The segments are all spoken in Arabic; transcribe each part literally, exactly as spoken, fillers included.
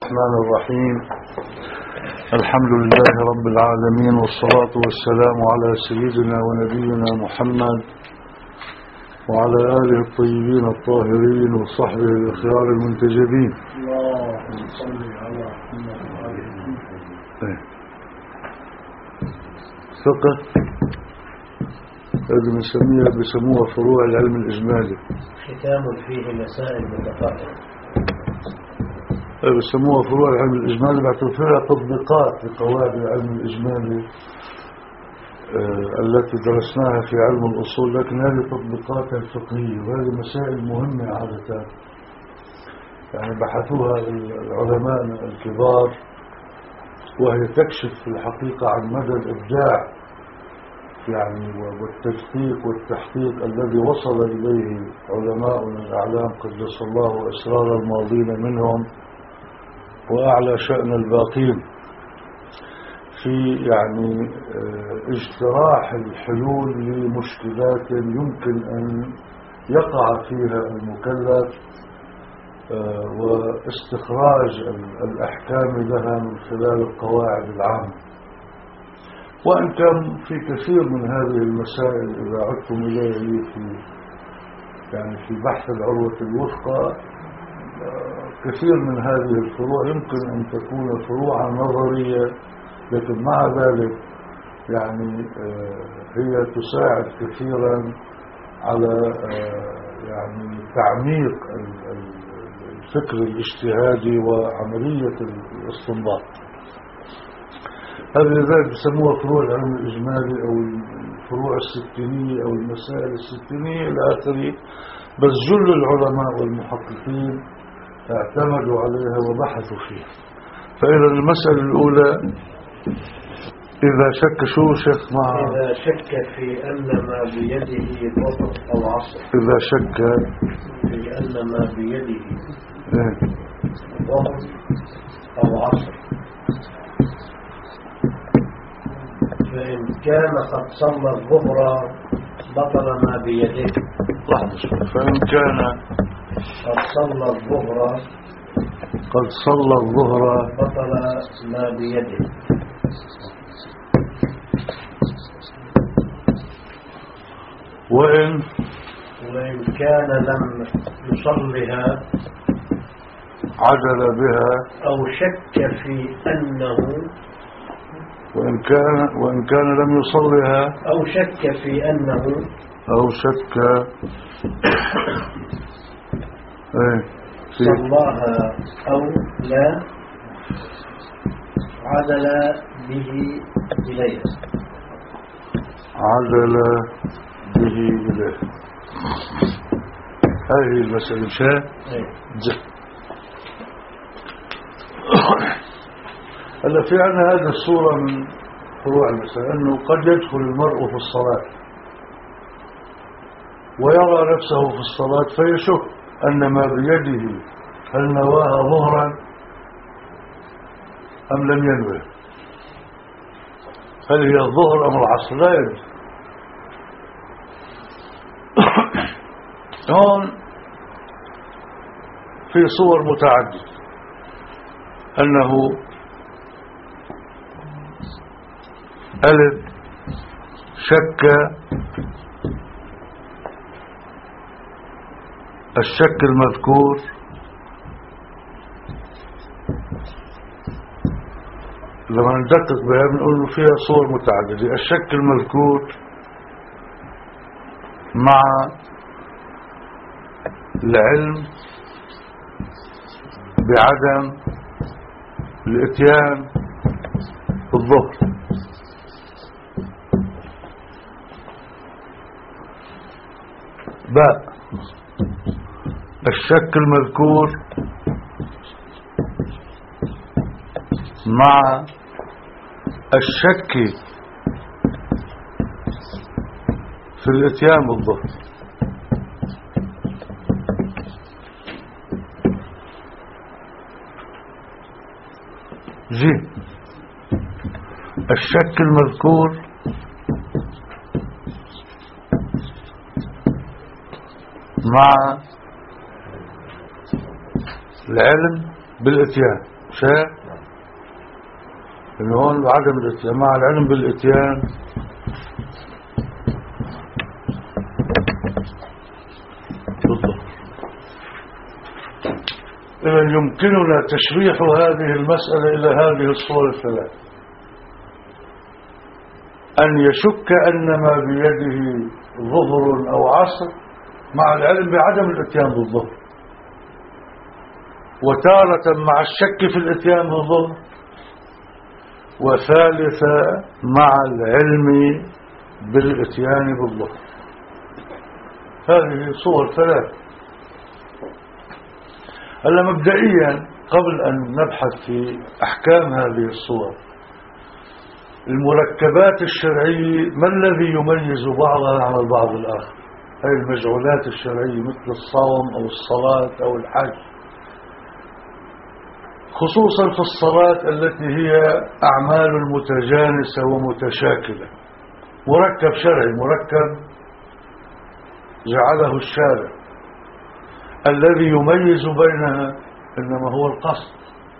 الرحمن الرحيم. الحمد لله رب العالمين، والصلاة والسلام على سيدنا ونبينا محمد وعلى آله الطيبين الطاهرين وصحبه الأخيار المنتجبين. اللهم صل على محمد وعلى آله. فقه هذه بنسميها بسموها فروع العلم الإجمالي، ختام فيه مسائل متفرقة. بسموها فروع العلم الإجمالي، بعتبر فيها تطبيقات لقواعد العلم الإجمالي آه التي درسناها في علم الأصول، لكن هذه تطبيقات الفقهية، وهذه مسائل مهمة عادة يعني بحثوها العلماء الكبار، وهي تكشف في الحقيقة عن مدى الإبداع يعني والتدقيق والتحقيق الذي وصل إليه علماؤنا الأعلام قدس الله أسرار الماضين منهم وأعلى شأن الباقين في يعني اجتراح الحلول لمشكلات يمكن أن يقع فيها المكلف واستخراج الأحكام لها من خلال القواعد العامة. وإن كان في كثير من هذه المسائل إذا عدتم إليه في يعني في بحث العروة الوثقى، كثير من هذه الفروع يمكن أن تكون فروعا نظرية، لكن مع ذلك يعني هي تساعد كثيرا على يعني تعميق الفكر الاجتهادي وعملية الاستنباط. هذه لذلك يسموها فروع العلم الإجمالي أو الفروع الستينية أو المسائل الستينية إلى آخره، بس جل العلماء والمحققين اعتمدوا عليها وبحثوا فيها. فإذا المسألة الأولى، إذا شك شو شيخ مع إذا شك في أن ما بيده ضبط أو عصر إذا شك في أن ما بيده إيه؟ ضبط أو عصر، فإن كان قد صلى الظهر بطل ما بيده. لحظة شوي. فإن كان قد صلى الظهر قد صلى الظهر بطل ما بيده. وإن وإن كان لم يصلها عدل بها أو شك في أنه وإن كان وإن كان لم يصلها أو شك في أنه أو شك إيه في صلاها أو لا عدل به إليه. عدل به إليه. هذه المسألة شاء جه. هلا في عنا هذه الصورة من فروع المسألة، أنه قد يدخل المرء في الصلاة ويرى نفسه في الصلاة فيشك أن ما بيده هل نواها ظهرا أم لم ينوه، هل هي الظهر أم العصر، لا يدري. هون في صور متعددة، أنه ألف شك الشك المذكور لما ندقق بها بنقول فيها صور متعددة. الشك المذكور مع العلم بعدم الاتيان بالظهر. باء الشك المذكور مع الشك في الاتيان بالظهر. جي الشك المذكور مع العلم بالاتيان. شاء إن هون عدم الاتيان مع العلم بالاتيان بالضبط. إذا يمكننا تشريح هذه المسألة إلى هذه الصور الثلاث: أن يشك أن ما بيده ظهر أو عصر مع العلم بعدم الاتيان بالظهر، وتارة مع الشك في الاتيان بالظهر، وثالثة مع العلم بالاتيان بالظهر. هذه صور ثلاث. هلا مبدئيا قبل أن نبحث في أحكام هذه الصور، المركبات الشرعية ما الذي يميز بعضها عن البعض الآخر؟ هذه المجعولات الشرعية مثل الصوم أو الصلاة أو الحج، خصوصا في الصلاة التي هي أعمال متجانسة ومتشاكلة، مركب شرعي، مركب جعله الشارع. الذي يميز بينها إنما هو القصد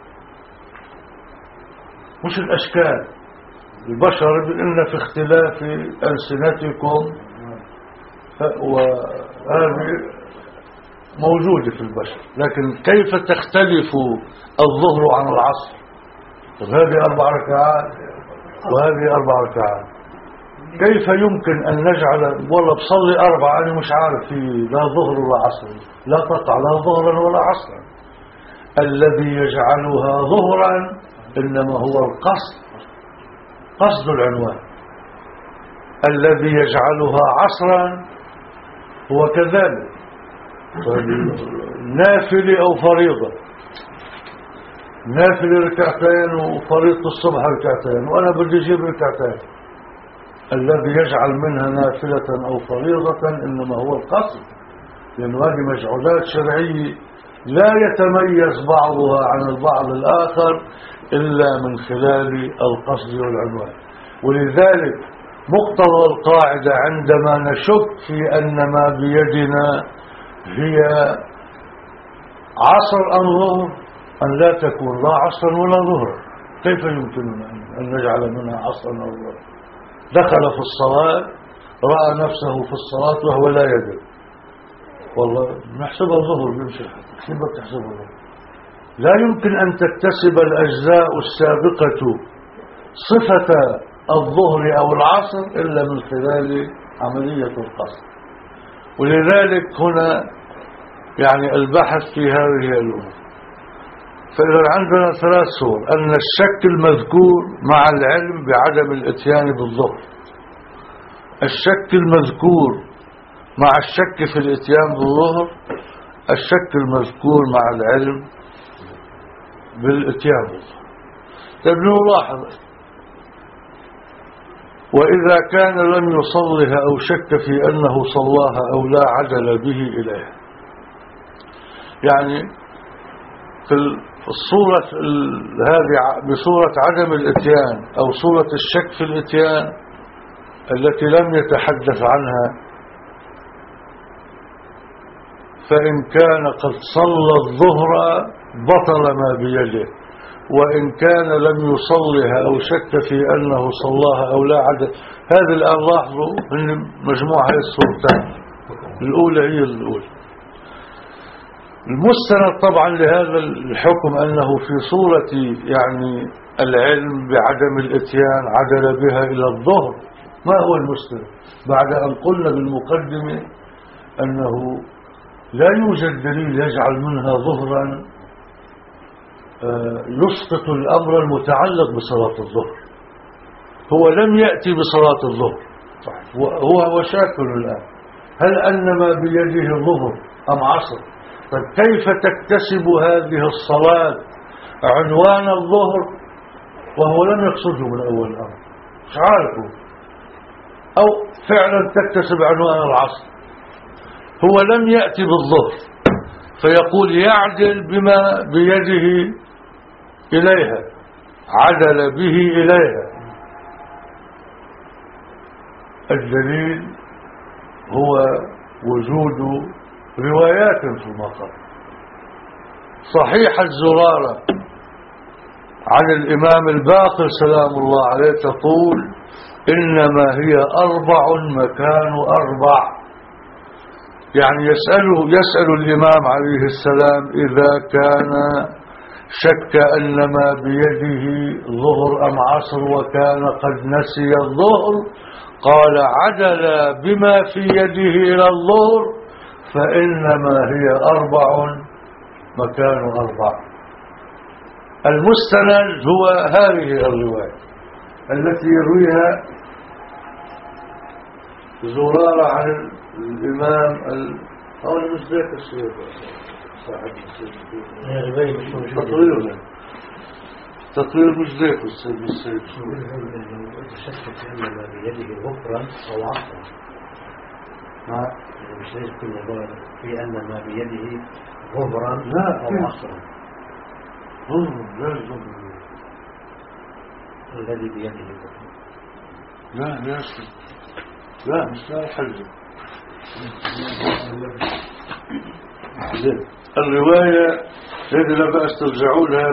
مش الأشكال. البشر إن في اختلاف ألسنتكم، وهذه موجودة في البشر، لكن كيف تختلف الظهر عن العصر؟ هذه أربع ركعات وهذه أربع ركعات، كيف يمكن أن نجعل والله بصلي أربعة أنا مش عارف في لا ظهر ولا عصر، لا تقع لا ظهرا ولا عصرا. الذي يجعلها ظهرا إنما هو القصد، قصد العنوان. الذي يجعلها عصرا هو كذلك نافلة أو فريضة، نافلة ركعتين وفريضة الصبح ركعتين، وأنا بدي أجيب ركعتين. الذي يجعل منها نافلة أو فريضة إنما هو القصد، لأن هذه مجعولات شرعية لا يتميز بعضها عن البعض الآخر إلا من خلال القصد والعنوان. ولذلك مقتضى القاعدة عندما نشك في أن ما بيدنا هي عصر أم ظهر أن لا تكون لا عصر ولا ظهر. كيف يمكننا أن نجعل منها عصرا أو ظهر؟ دخل في الصلاة رأى نفسه في الصلاة وهو لا يدري، والله نحسبها ظهر بيمشي الحق، كيف بتحسبها ظهر؟ لا يمكن أن تكتسب الأجزاء السابقة صفة الظهر أو العصر إلا من خلال عملية القصد. ولذلك هنا يعني البحث في هذه الأمور. فإذا عندنا ثلاث صور: أن الشك المذكور مع العلم بعدم الاتيان بالظهر، الشك المذكور مع الشك في الاتيان بالظهر، الشك المذكور مع العلم بالاتيان بالظهر. طيب نلاحظ: وإذا كان لم يصلها أو شك في أنه صلاها أو لا عدل به إليها. يعني في الصورة هذه بصورة عدم الاتيان أو صورة الشك في الاتيان التي لم يتحدث عنها، فإن كان قد صلى الظهر بطل ما بيده، وإن كان لم يصلها أو شك في أنه صلاها أو لا عدل. هذه الآن لاحظوا أن مجموعة هذه الصورتين، الأولى هي الأولى. المستند طبعا لهذا الحكم أنه في صورة يعني العلم بعدم الاتيان عدل بها إلى الظهر. ما هو المستند؟ بعد أن قلنا بالمقدمة أنه لا يوجد دليل يجعل منها ظهرا يسقط الأمر المتعلق بصلاة الظهر. هو لم يأتي بصلاة الظهر، هو هو شاكل الآن. هل أن ما بيده ظهر أم عصر؟ طيب كيف تكتسب هذه الصلاة عنوان الظهر وهو لم يقصده من أول الأمر؟ مش عارفه. أو فعلا تكتسب عنوان العصر، هو لم يأتي بالظهر فيقول يعدل بما بيده إليها، عدل به إليها. الدليل هو وجود روايات في المقام. صحيح الزرارة عن الإمام الباقر سلام الله عليه تقول إنما هي أربع مكان أربع. يعني يسأله يسأل الإمام عليه السلام إذا كان شك أن ما بيده ظهر أم عصر وكان قد نسي الظهر، قال عدل بما في يده إلى الظهر فإنما هي أربع مكان أربع. المستند هو هذه الرواية التي يرويها زرارة عن الإمام أو المزدك السيد صاحب تطوير تطوير مزدك السيد السيد شك أن ما بيده غفرا أو عصرا، مش ليس كل في أن ما بيده غفرا أو عصرا. ظلم لا ظلم الذي بيده غفرا لا لا لا مش لا يحلل. الرواية التي لا بأس ترجعوا لها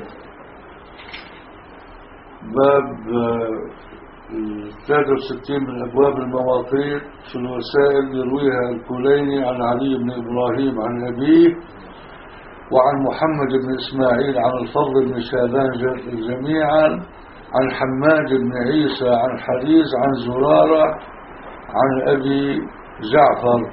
بباب ثلاثة وستين من أبواب المواقيت في الوسائل يرويها الكليني عن علي بن إبراهيم عن أبيه وعن محمد بن إسماعيل عن الفضل بن شاذان جميعا عن حماد بن عيسى عن حريز عن زرارة عن أبي جعفر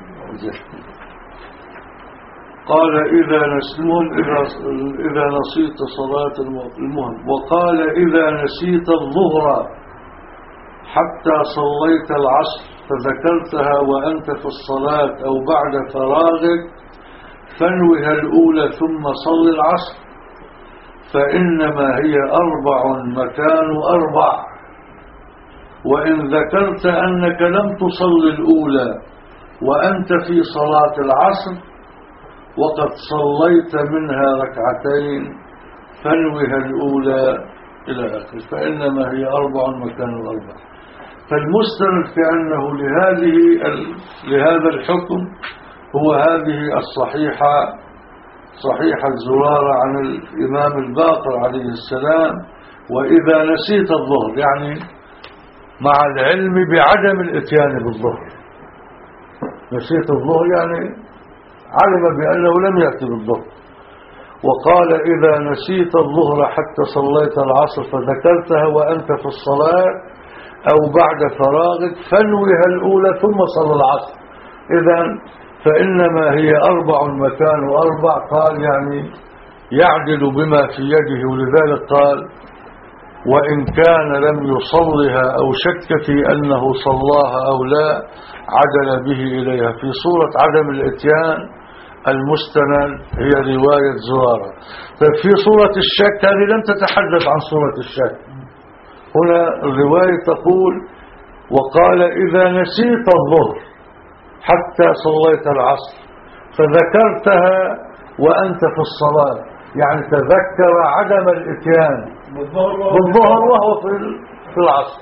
قال إذا نسلون إذا نسيت صلاة المهم، وقال إذا نسيت الظهر حتى صليت العصر فذكرتها وأنت في الصلاة أو بعد فراغك فانوها الأولى ثم صل العصر فإنما هي أربع مكان أربع. وإن ذكرت أنك لم تصل الأولى وأنت في صلاة العصر وقد صليت منها ركعتين فانوها الأولى إلى آخر فإنما هي أربع مكان أربع. فالمستند كأنه لهذه لهذا الحكم هو هذه الصحيحة صحيحة زرارة عن الإمام الباقر عليه السلام وإذا نسيت الظهر، يعني مع العلم بعدم الاتيان بالظهر. نسيت الظهر يعني علم بأنه لم يأتي بالظهر. وقال إذا نسيت الظهر حتى صليت العصر فذكرتها وأنت في الصلاة أو بعد فراغك فانوها الأولى ثم صل العصر. إذن فإنما هي أربع مكان وأربع، قال يعني يعدل بما في يده. ولذلك قال وإن كان لم يصلها أو شك في أنه صلاها أو لا عدل به إليها. في صورة عدم الاتيان المستند هي رواية زرارة. ففي صورة الشك هذه لم تتحدث عن صورة الشك. هنا الرواية تقول وقال إذا نسيت الظهر حتى صليت العصر فذكرتها وأنت في الصلاة، يعني تذكر عدم الاتيان بالظهر وهو في العصر.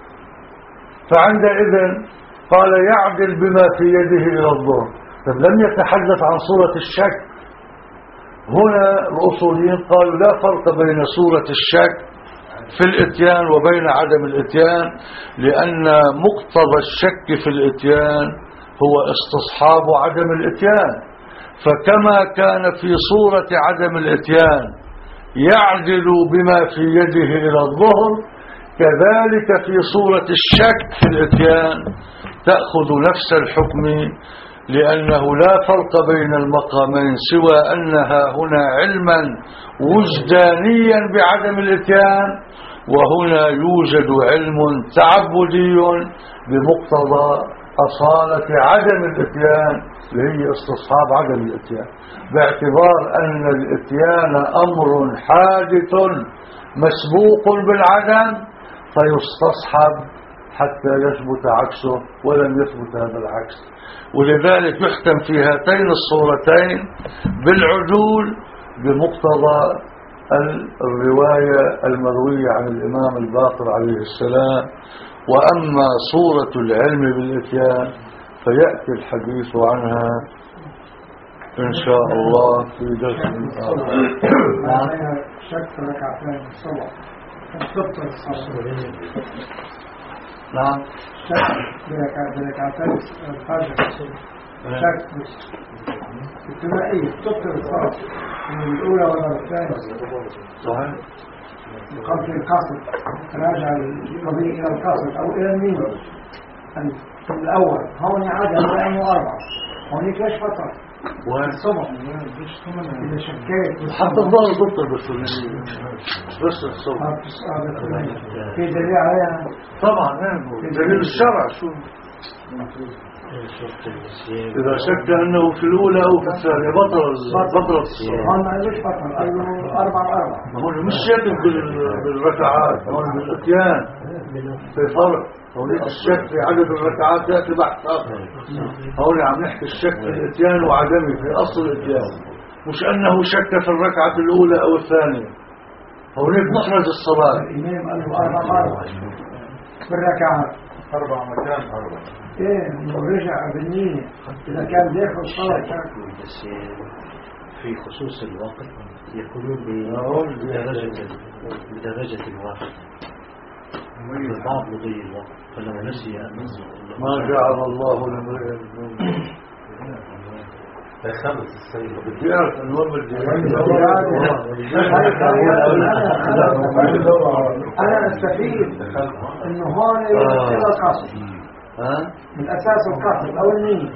فعندئذ قال يعدل بما في يده إلى الظهر. فلم يتحدث عن صورة الشك. هنا الأصوليين قالوا لا فرق بين صورة الشك في الاتيان وبين عدم الاتيان، لأن مقتضى الشك في الاتيان هو استصحاب عدم الاتيان. فكما كان في صورة عدم الاتيان يعدل بما في يده إلى الظهر، كذلك في صورة الشك في الاتيان تأخذ نفس الحكم، لأنه لا فرق بين المقامين سوى أنها هنا علما وجدانيا بعدم الاتيان، وهنا يوجد علم تعبدي بمقتضى أصالة عدم الاتيان اللي هي استصحاب عدم الاتيان، باعتبار أن الاتيان أمر حادث مسبوق بالعدم فيستصحب حتى يثبت عكسه، ولم يثبت هذا العكس. ولذلك يحكم في هاتين الصورتين بالعدول بمقتضى الرواية المروية عن الإمام الباقر عليه السلام. وأما صورة العلم بالإتيان فيأتي الحديث عنها إن شاء الله في درس معناها شك في ركعتين الصبح تبطل الصلاة. نعم شك بركعتين الفجر شك الثنائية تبطل الصلاة من الأولى ولا الثانية. صحيح. قبل القصد راجع القضية إلى القصد أو إلى النية الأول هون عدد لأنه أربعة هونيك ليش فطر والصبح إذا شكيت حتى الظهر تبطل بالثنائية بس الصبح في دليل عليها طبعا نعم دليل الشرع شو إذا شك أنه في الأولى أو في الثانية بطل بطل الصلاة. هون ليش فطر قال له أربعة أربعة هون مش شك بالركعات هون بالإتيان في فرق. هون الشك في عدد الركعات يأتي بحث آخر. هون عم نحكي الشك في الإتيان وعدمه في أصل الإتيان مش أنه شك في الركعة الأولى أو الثانية. هونيك محرز الصلاة. الإمام قال له أربعة أربعة بالركعات أربع مكان أربع إيه ورجع بالنية إذا كان داخل الصلاة كان بس في خصوص الوقت يقولون بدرجة بدرجة الوقت البعض مضي الوقت فلو نسي ما جعل الله لامرئ فخلص السيد بيعرف انه هو أنا أستفيد إنه هون إلى القصد من أساس القصد أو النية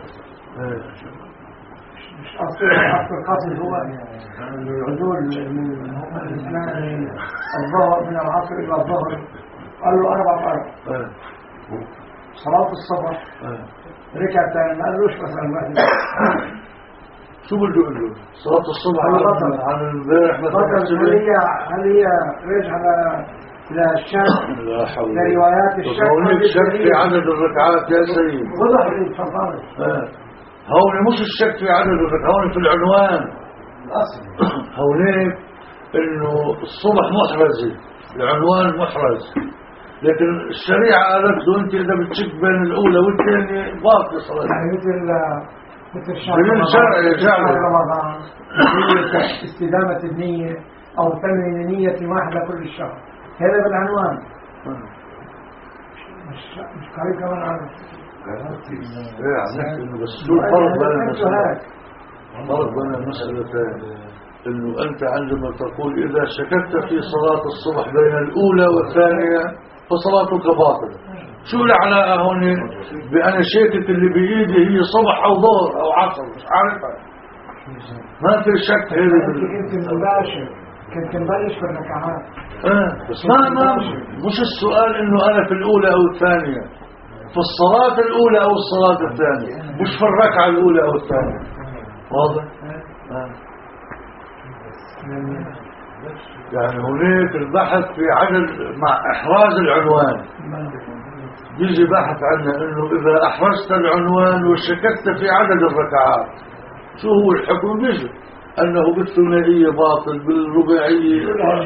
مش أصل أصل القصد هو العدول من الظهر من العصر إلى الظهر قال له أربع أربع صلاة الصبح ركعتين ما قالوش مثلا واحد شو بده يقول له صلاة الصبح عن امبارح مثلا هل هي هل هي رجع إلى الشك لا حول لروايات الشك هونيك شك في عدد الركعات يا سيد وضح لي تفضل هون مش الشك في عدد الركعات هون في العنوان الأصل هونيك انه الصبح محرزة العنوان محرز لكن الشريعة قالت له انت اذا بتشك بين الاولى والثانية باطل صلاة يعني مثل مثل دليل شرعي جعله رمضان استدامة النية أو تمرين نية واحدة كل الشهر هذا بالعنوان مش مش قريب كمان عنه يعني بس شو الفرق بين المسألة الفرق بين المسألتين انه انت عندما تقول اذا شككت في صلاة الصبح بين الاولى والثانية فصلاتك باطلة شو العلاقة هون بأنا شاكك اللي بإيدي هي صبح أو ظهر أو عصر مش عارفها ما في شك هذا كنت مباشر كنت مبلش في الركعات اه بس ما ما مش السؤال إنه أنا في الأولى أو الثانية في الصلاة الأولى أو الصلاة الثانية مش في الركعة الأولى أو الثانية واضح آه. يعني هناك البحث في عدد مع إحراز العنوان يجي بحث عنه انه اذا احرزت العنوان وشككت في عدد الركعات شو هو الحكم بيجي انه بالثنائيه باطل بالرباعيه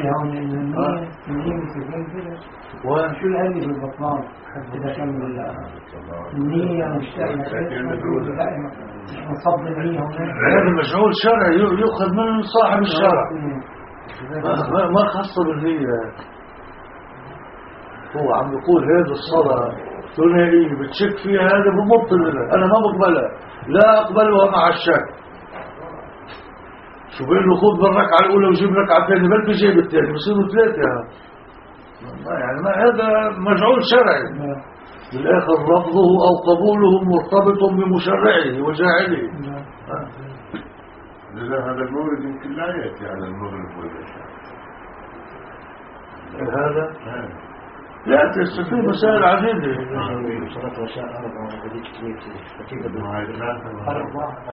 وين شو العلم بالبطلان اذا كان النيه مشتاقه دائما نصب النيه هذا مجهول شرعي يؤخذ من صاحب الشرع ما ما خاصه بالنيه هو عم يقول هذه الصلاة ثنائية بتشك فيها هذا بمبطل أنا ما بقبلها لا أقبلها مع الشك شو بيقول له خذ بالركعة الأولى وجيب ركعة ثانية بل بجيب الثاني بصيروا ثلاثة يعني ما هذا مجعول شرعي بالآخر رفضه أو قبوله مرتبط بمشرعه وجاعله لذا هذا المورد يمكن لا يأتي على المغرب والعشاء هذا لا في مسائل عديدة صلاة العشاء أربعة وذيك كيف كيف